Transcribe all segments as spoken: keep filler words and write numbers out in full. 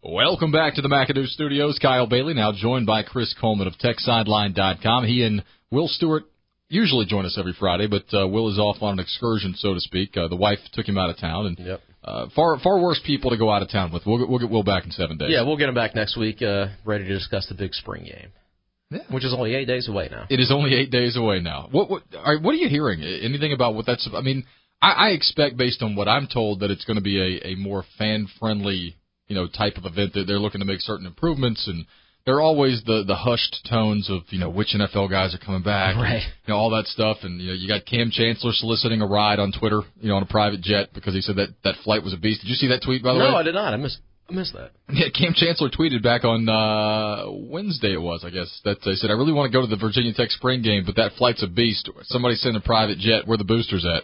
Welcome back to the McAdoo Studios. Kyle Bailey now joined by Chris Coleman of Tech Sideline dot com. He and Will Stewart usually join us every Friday, but uh, Will is off on an excursion, so to speak. Uh, the wife took him out of town, and yep. uh, far far worse people to go out of town with. We'll get, we'll get Will back in seven days. Yeah, we'll get him back next week, uh, ready to discuss the big spring game, yeah. which is only eight days away now. It is only eight days away now. What what, all right, what are you hearing? Anything about what that's? I mean, I, I expect, based on what I'm told, that it's going to be a, a more fan-friendly, you know, type of event. That they're looking to make certain improvements, and there are always the, the hushed tones of, you know, which N F L guys are coming back, right? And, you know, all that stuff. And, you know, you got Cam Chancellor soliciting a ride on Twitter, you know, on a private jet because he said that that flight was a beast. Did you see that tweet, by the no, way? No, I did not. I missed I missed that. Yeah, Cam Chancellor tweeted back on uh Wednesday, it was, I guess, that they said, I really want to go to the Virginia Tech spring game, but that flight's a beast. Somebody send a private jet. Where the boosters at?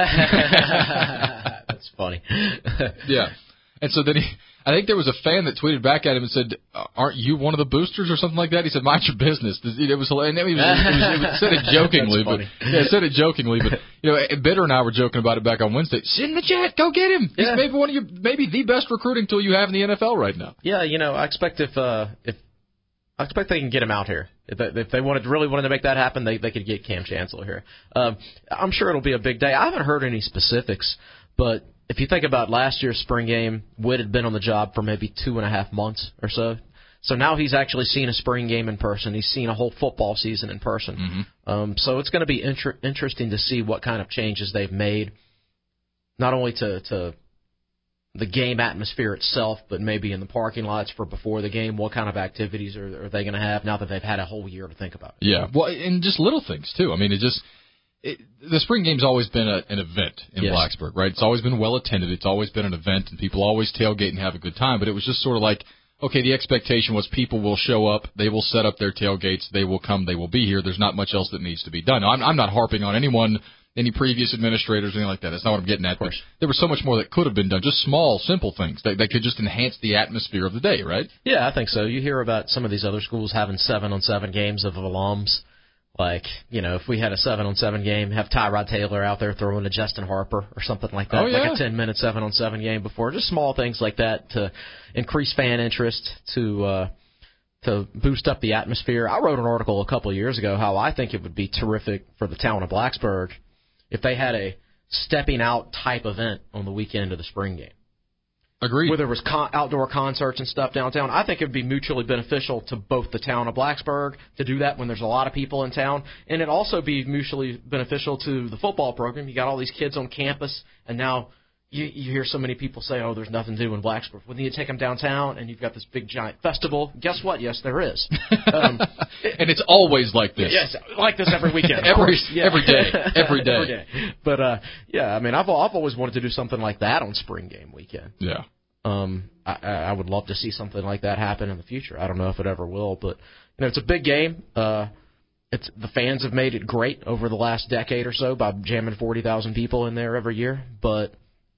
That's funny. Yeah. And so then he, I think there was a fan that tweeted back at him and said, "Aren't you one of the boosters or something like that?" He said, "Mind your business." It was hilarious. It was, it was, it was said it jokingly, but yeah, said it jokingly, but you know, Bitter and I were joking about it back on Wednesday. Send the jet, go get him. He's yeah. maybe one of your, maybe the best recruiting tool you have in the N F L right now. Yeah, you know, I expect if uh, if I expect they can get him out here. If they, if they wanted really wanted to make that happen, they they could get Cam Chancellor here. Um, I'm sure it'll be a big day. I haven't heard any specifics, but if you think about last year's spring game, Witt had been on the job for maybe two and a half months or so. So now he's actually seen a spring game in person. He's seen a whole football season in person. Mm-hmm. Um, so it's going to be inter- interesting to see what kind of changes they've made, not only to, to the game atmosphere itself, but maybe in the parking lots for before the game. What kind of activities are, are they going to have now that they've had a whole year to think about it? Yeah, well, and just little things, too. I mean, it just – It, the spring game's always been a, an event in yes. Blacksburg, right? It's always been well attended. It's always been an event, and people always tailgate and have a good time. But it was just sort of like, okay, the expectation was people will show up, they will set up their tailgates, they will come, they will be here. There's not much else that needs to be done. Now, I'm, I'm not harping on anyone, any previous administrators, anything like that. That's not what I'm getting at. But there was so much more that could have been done, just small, simple things that, that could just enhance the atmosphere of the day, right? Yeah, I think so. You hear about some of these other schools having seven-on-seven games of alums. Like, you know, if we had a seven-on-seven game, have Tyrod Taylor out there throwing to Justin Harper or something like that. Oh, yeah. Like a ten-minute seven-on-seven game before. Just small things like that to increase fan interest, to uh, to boost up the atmosphere. I wrote an article a couple of years ago how I think it would be terrific for the town of Blacksburg if they had a stepping-out type event on the weekend of the spring game. Agreed. Where there was con- outdoor concerts and stuff downtown. I think it would be mutually beneficial to both the town of Blacksburg to do that when there's a lot of people in town, and it'd also be mutually beneficial to the football program. You got all these kids on campus, and now you, you hear so many people say, oh, there's nothing to do in Blacksburg. When you take them downtown and you've got this big giant festival, guess what? Yes, there is. Um, and it's always like this. Yes, like this every weekend. every, yeah. every day. Every day. every day. But, uh, yeah, I mean, I've, I've always wanted to do something like that on spring game weekend. Yeah. Um, I, I would love to see something like that happen in the future. I don't know if it ever will, but you know, it's a big game. Uh, it's the fans have made it great over the last decade or so by jamming forty thousand people in there every year. But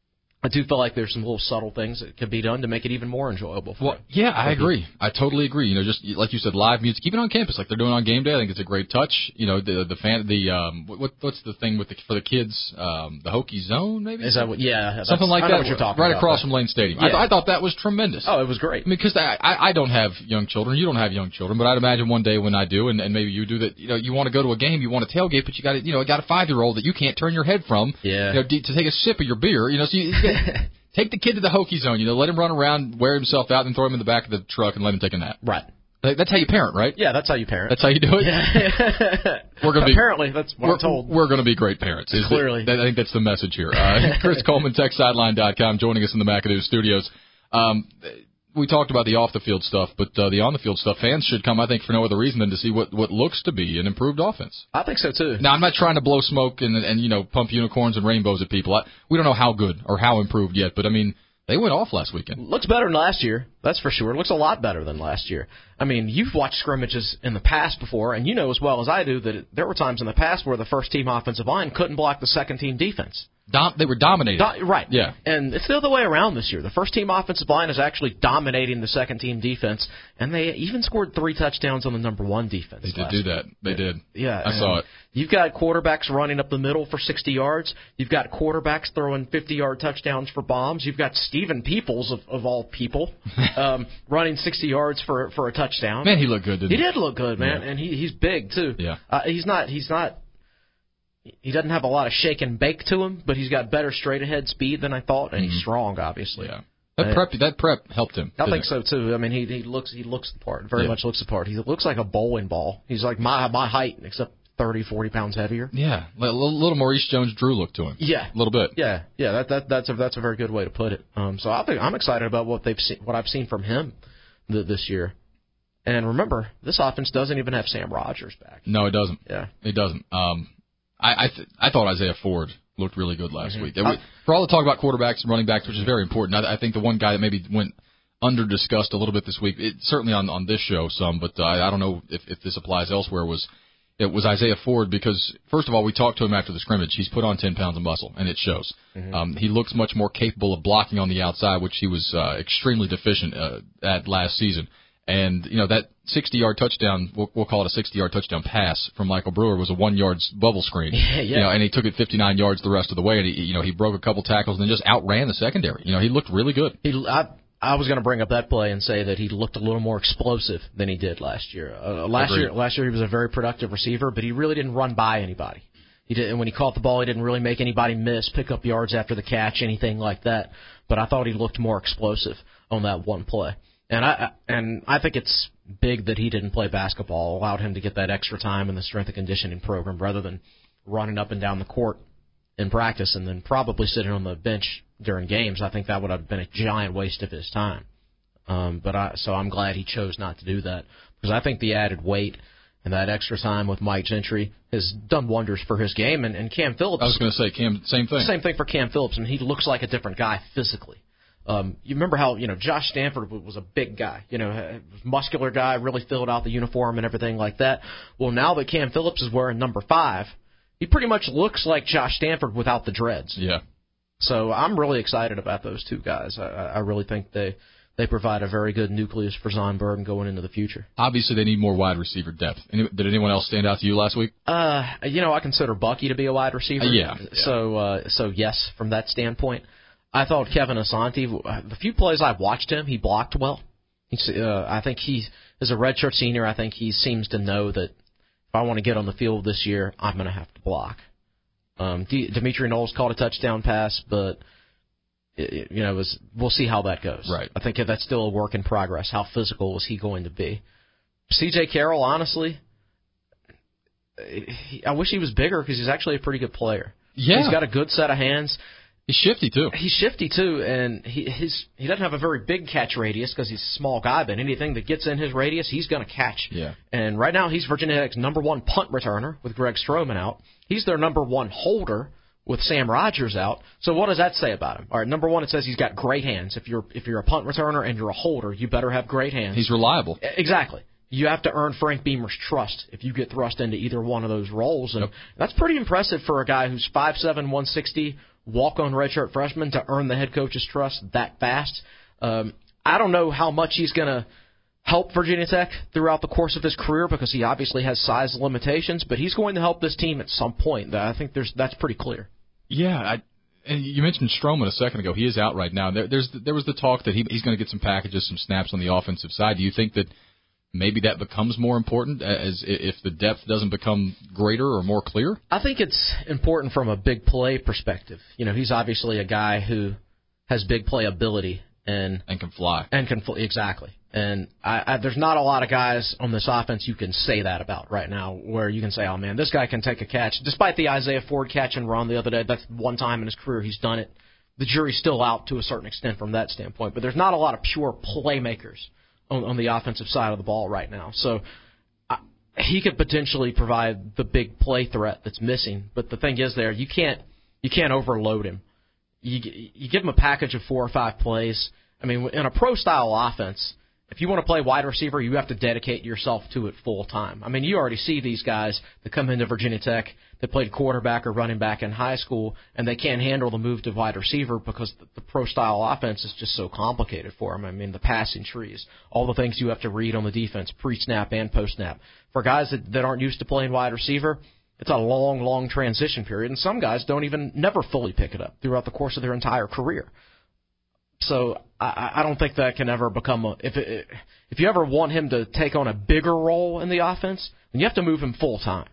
I do feel like there's some little subtle things that could be done to make it even more enjoyable. For well, yeah, I agree. People. I totally agree. You know, just like you said, live music, even on campus, like they're doing on game day. I think it's a great touch. You know, the the fan, the um, what what's the thing with the for the kids, um, the Hokie Zone, maybe? Is that what? Yeah, something like I that. Know what you're talking right about, across from Lane Stadium. Yeah. I, th- I thought that was tremendous. Oh, it was great. I mean, because I, I I don't have young children. You don't have young children, but I'd imagine one day when I do, and, and maybe you do, that you know you want to go to a game, you want to tailgate, but you got you know got a five year old that you can't turn your head from. Yeah. You know, to take a sip of your beer. You know, so you. you get, Take the kid to the Hokie Zone, you know, let him run around, wear himself out, and throw him in the back of the truck and let him take a nap. Right. That's how you parent, right? Yeah, that's how you parent. That's how you do it? Yeah. we're gonna be, Apparently, that's what we're, I'm told. We're going to be great parents. Is Clearly. It, I think that's the message here. Uh, Chris Coleman, Tech Sideline dot com, joining us in the McAdoo studios. Um, we talked about the off-the-field stuff, but uh, the on-the-field stuff, fans should come, I think, for no other reason than to see what, what looks to be an improved offense. I think so, too. Now, I'm not trying to blow smoke and, and you know, pump unicorns and rainbows at people. I, we don't know how good or how improved yet, but, I mean, they went off last weekend. Looks better than last year, that's for sure. It looks a lot better than last year. I mean, you've watched scrimmages in the past before, and you know as well as I do that it, there were times in the past where the first-team offensive line couldn't block the second-team defense. Dom- they were dominating. Do- right. Yeah. And it's the other way around this year. The first team offensive line is actually dominating the second team defense, and they even scored three touchdowns on the number one defense. They did last do week. that. They yeah. did. Yeah. I saw it. You've got quarterbacks running up the middle for sixty yards. You've got quarterbacks throwing fifty-yard touchdowns for bombs. You've got Stephen Peoples, of, of all people, um, running sixty yards for for a touchdown. Man, he looked good, didn't he? He did look good, man, Yeah. and he he's big too. Yeah. Uh, he's not he's not he doesn't have a lot of shake and bake to him, but he's got better straight ahead speed than I thought, and Mm-hmm. he's strong, obviously. Yeah. That Uh, prep that prep helped him. I didn't think it? so too. I mean, he he looks he looks the part, very Yeah. much looks the part. He looks like a bowling ball. He's like my my height, except thirty, forty pounds heavier. Yeah. A little, little Maurice Jones-Drew look to him. Yeah. A little bit. Yeah, yeah, that that that's a that's a very good way to put it. Um, so I think I'm excited about what they've seen, what I've seen from him th- this year. And remember, this offense doesn't even have Sam Rodgers back. No, it doesn't. Yeah. It doesn't. Um, I I, th- I thought Isaiah Ford looked really good last Mm-hmm. week. We, for all the talk about quarterbacks and running backs, which is very important, I, I think the one guy that maybe went under discussed a little bit this week, it, certainly on on this show some, but uh, I don't know if, if this applies elsewhere, was it was Isaiah Ford, because first of all, we talked to him after the scrimmage. He's put on ten pounds of muscle, and it shows. Mm-hmm. Um, he looks much more capable of blocking on the outside, which he was uh, extremely deficient uh, at last season. And, you know, that sixty-yard touchdown, we'll, we'll call it a sixty-yard touchdown pass from Michael Brewer, was a one-yard bubble screen. Yeah, yeah. You know, and he took it fifty-nine yards the rest of the way, and he, you know, he broke a couple tackles and then just outran the secondary. You know, he looked really good. He, I, I was going to bring up that play and say that he looked a little more explosive than he did last year. Uh, last Agreed. year, last year he was a very productive receiver, but he really didn't run by anybody. He did, and when he caught the ball, he didn't really make anybody miss, pick up yards after the catch, anything like that. But I thought he looked more explosive on that one play. And I and I think it's big that he didn't play basketball, allowed him to get that extra time in the strength and conditioning program rather than running up and down the court in practice and then probably sitting on the bench during games. I think that would have been a giant waste of his time. Um, but I, so I'm glad he chose not to do that, because I think the added weight and that extra time with Mike Gentry has done wonders for his game. And, and Cam Phillips. I was going to say, Cam, same thing. Same thing for Cam Phillips. I mean, he looks like a different guy physically. Um, you remember how, you know, Josh Stanford was a big guy, you know, muscular guy, really filled out the uniform and everything like that. Well, now that Cam Phillips is wearing number five, he pretty much looks like Josh Stanford without the dreads. Yeah. So I'm really excited about those two guys. I, I really think they they provide a very good nucleus for Zonberg going into the future. Obviously, they need more wide receiver depth. Any, did anyone else stand out to you last week? Uh, you know, I consider Bucky to be a wide receiver. Uh, yeah, yeah. So, uh, so yes, from that standpoint. I thought Kevin Asante, the few plays I've watched him, he blocked well. He's, uh, I think he, as a redshirt senior, I think he seems to know that if I want to get on the field this year, I'm going to have to block. Um, D- Dimitri Knowles caught a touchdown pass, but it, you know, it was, we'll see how that goes. Right. I think that's still a work in progress. How physical is he going to be? C J Carroll, honestly, he, I wish he was bigger because he's actually a pretty good player. Yeah. He's got a good set of hands. He's shifty, too. He's shifty, too, and he his he doesn't have a very big catch radius because he's a small guy, but anything that gets in his radius, he's going to catch. Yeah. And right now, he's Virginia Tech's number one punt returner with Greg Stroman out. He's their number one holder with Sam Rodgers out. So what does that say about him? All right, number one, it says he's got great hands. If you're if you're a punt returner and you're a holder, you better have great hands. He's reliable. Exactly. You have to earn Frank Beamer's trust if you get thrust into either one of those roles. And Yep. that's pretty impressive for a guy who's five seven, one sixty, walk-on redshirt freshman to earn the head coach's trust that fast. Um, I don't know how much he's going to help Virginia Tech throughout the course of his career because he obviously has size limitations, but he's going to help this team at some point. I think there's that's pretty clear. Yeah, I, and you mentioned Stroman a second ago. He is out right now. There, there's there was the talk that he, he's going to get some packages, some snaps on the offensive side. Do you think that maybe that becomes more important as if the depth doesn't become greater or more clear? I think it's important from a big play perspective. You know, he's obviously a guy who has big play ability and And can fly. and can fl- exactly. And I, I, there's not a lot of guys on this offense you can say that about right now, where you can say, "Oh man, this guy can take a catch." Despite the Isaiah Ford catch and run the other day, that's one time in his career he's done it. The jury's still out to a certain extent from that standpoint, but there's not a lot of pure playmakers on, on the offensive side of the ball right now. So I, he could potentially provide the big play threat that's missing. But the thing is, there you can't you can't overload him. You you give him a package of four or five plays. I mean, in a pro style offense, if you want to play wide receiver, you have to dedicate yourself to it full time. I mean, you already see these guys that come into Virginia Tech that played quarterback or running back in high school, and they can't handle the move to wide receiver because the, the pro-style offense is just so complicated for them. I mean, the passing trees, all the things you have to read on the defense, pre-snap and post-snap. For guys that, that aren't used to playing wide receiver, it's a long, long transition period, and some guys don't even never fully pick it up throughout the course of their entire career. So I, I don't think that can ever become a if it, if you ever want him to take on a bigger role in the offense, then you have to move him full time.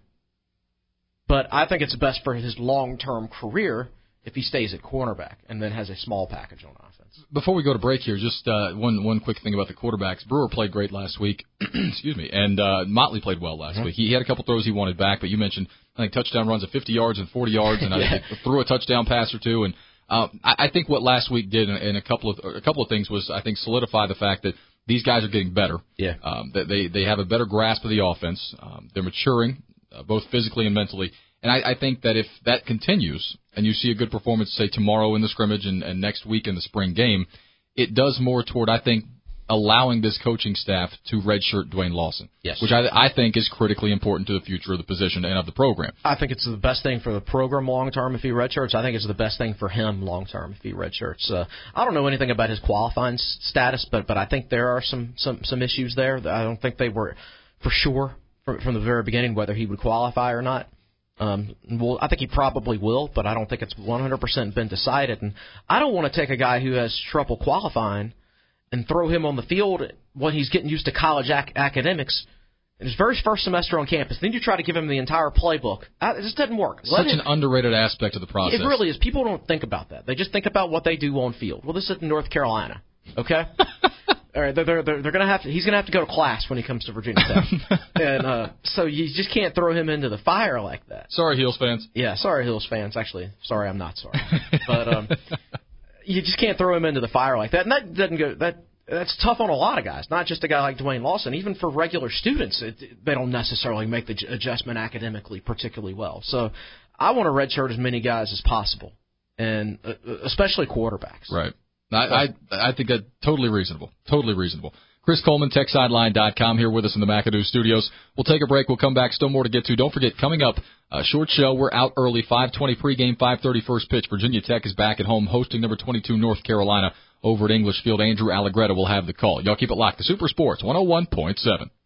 But I think it's best for his long-term career if he stays at cornerback and then has a small package on offense. Before we go to break here, just uh, one one quick thing about the quarterbacks. Brewer played great last week, excuse me, and uh, Motley played well last mm-hmm. week. He had a couple throws he wanted back, but you mentioned I think touchdown runs of fifty yards and forty yards, and yeah. I threw a touchdown pass or two. And uh, I, I think what last week did in, in a couple of a couple of things was I think solidify the fact that these guys are getting better. Yeah, um, that they they have a better grasp of the offense. Um, they're maturing uh, both physically and mentally. And I, I think that if that continues and you see a good performance, say, tomorrow in the scrimmage and, and next week in the spring game, it does more toward, I think, allowing this coaching staff to redshirt Dwayne Lawson, yes. which I, I think is critically important to the future of the position and of the program. I think it's the best thing for the program long-term if he redshirts. I think it's the best thing for him long-term if he redshirts. Uh, I don't know anything about his qualifying status, but, but I think there are some, some, some issues there. I don't think they were for sure from, from the very beginning whether he would qualify or not. Um, well, I think he probably will, but I don't think it's one hundred percent been decided. And I don't want to take a guy who has trouble qualifying and throw him on the field when he's getting used to college ac- academics in his very first semester on campus. Then you try to give him the entire playbook. I, it just doesn't work. Such him, an underrated aspect of the process. It really is. People don't think about that. They just think about what they do on field. Well, this is in North Carolina, okay? All right, they're they're they're gonna have to. He's gonna have to go to class when he comes to Virginia Tech, and uh, so you just can't throw him into the fire like that. Sorry, Heels fans. Yeah, sorry, Heels fans. Actually, sorry, I'm not sorry, but um, you just can't throw him into the fire like that. And that doesn't go. That that's tough on a lot of guys, not just a guy like Dwayne Lawson. Even for regular students, it, they don't necessarily make the adjustment academically particularly well. So I want to redshirt as many guys as possible, and uh, especially quarterbacks. Right. I, I I think that totally reasonable. Totally reasonable. Chris Coleman, Tech Sideline dot com, here with us in the McAdoo studios. We'll take a break. We'll come back. Still more to get to. Don't forget, coming up, a short show. We're out early, five twenty pregame, five thirty first pitch. Virginia Tech is back at home hosting number twenty-two North Carolina over at English Field. Andrew Allegretta will have the call. Y'all keep it locked. The Super Sports one oh one point seven.